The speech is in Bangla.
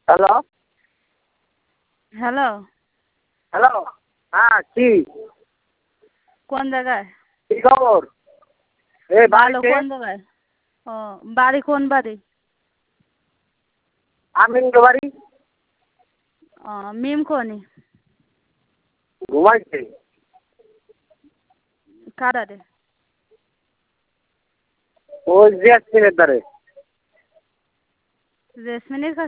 হ্যালো হ্যালো, হ্যালো, হ্যাঁ কি কোন জায়গায়? কি খবর? এই ভালো। বাড়িতে। কোন জায়গায়? ও, বাড়ি কোন বাড়ি? আমিন বাড়ি। ও, মিম কোনি? ঘুমাইছে। কারারে? ওই জেসমিনের ধারে। জেসমিনের কাছে?